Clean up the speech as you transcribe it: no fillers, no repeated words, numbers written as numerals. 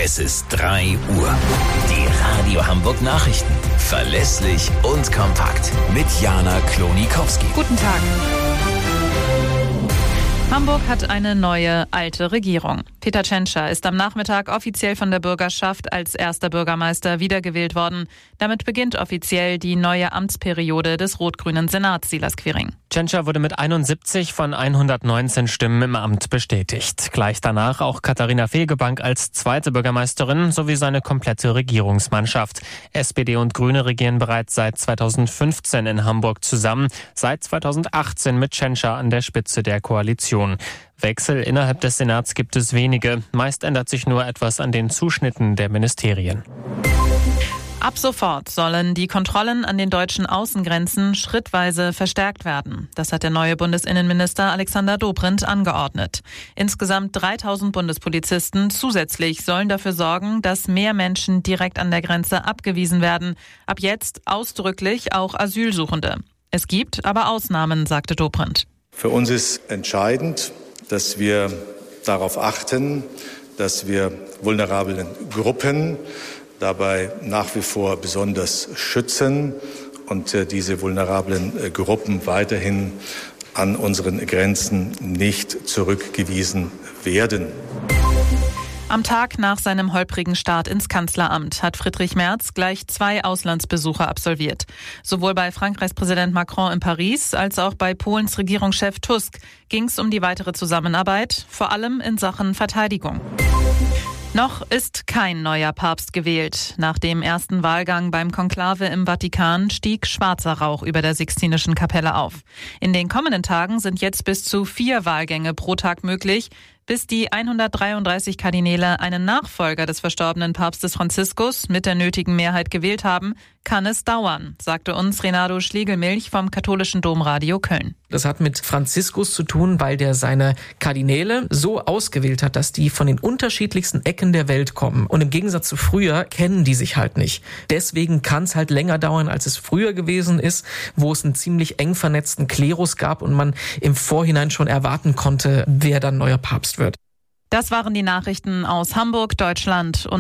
Es ist 3 Uhr. Die Radio Hamburg Nachrichten. Verlässlich und kompakt. Mit Jana Klonikowski. Guten Tag. Hamburg hat eine neue, alte Regierung. Peter Tschentscher ist am Nachmittag offiziell von der Bürgerschaft als erster Bürgermeister wiedergewählt worden. Damit beginnt offiziell die neue Amtsperiode des rot-grünen Senats, Silas Quiring. Tschentscher wurde mit 71 von 119 Stimmen im Amt bestätigt. Gleich danach auch Katharina Fegebank als zweite Bürgermeisterin sowie seine komplette Regierungsmannschaft. SPD und Grüne regieren bereits seit 2015 in Hamburg zusammen, seit 2018 mit Tschentscher an der Spitze der Koalition. Wechsel innerhalb des Senats gibt es wenige. Meist ändert sich nur etwas an den Zuschnitten der Ministerien. Ab sofort sollen die Kontrollen an den deutschen Außengrenzen schrittweise verstärkt werden. Das hat der neue Bundesinnenminister Alexander Dobrindt angeordnet. Insgesamt 3000 Bundespolizisten zusätzlich sollen dafür sorgen, dass mehr Menschen direkt an der Grenze abgewiesen werden. Ab jetzt ausdrücklich auch Asylsuchende. Es gibt aber Ausnahmen, sagte Dobrindt. Für uns ist entscheidend, dass wir darauf achten, dass wir vulnerablen Gruppen dabei nach wie vor besonders schützen und diese vulnerablen Gruppen weiterhin an unseren Grenzen nicht zurückgewiesen werden. Am Tag nach seinem holprigen Start ins Kanzleramt hat Friedrich Merz gleich 2 Auslandsbesuche absolviert. Sowohl bei Frankreichs Präsident Macron in Paris als auch bei Polens Regierungschef Tusk ging es um die weitere Zusammenarbeit, vor allem in Sachen Verteidigung. Noch ist kein neuer Papst gewählt. Nach dem ersten Wahlgang beim Konklave im Vatikan stieg schwarzer Rauch über der Sixtinischen Kapelle auf. In den kommenden Tagen sind jetzt bis zu 4 Wahlgänge pro Tag möglich. Bis die 133 Kardinäle einen Nachfolger des verstorbenen Papstes Franziskus mit der nötigen Mehrheit gewählt haben, kann es dauern, sagte uns Renato Schlegelmilch vom katholischen Domradio Köln. Das hat mit Franziskus zu tun, weil der seine Kardinäle so ausgewählt hat, dass die von den unterschiedlichsten Ecken der Welt kommen. Und im Gegensatz zu früher kennen die sich halt nicht. Deswegen kann es halt länger dauern, als es früher gewesen ist, wo es einen ziemlich eng vernetzten Klerus gab und man im Vorhinein schon erwarten konnte, wer dann neuer Papst wird. Das waren die Nachrichten aus Hamburg, Deutschland und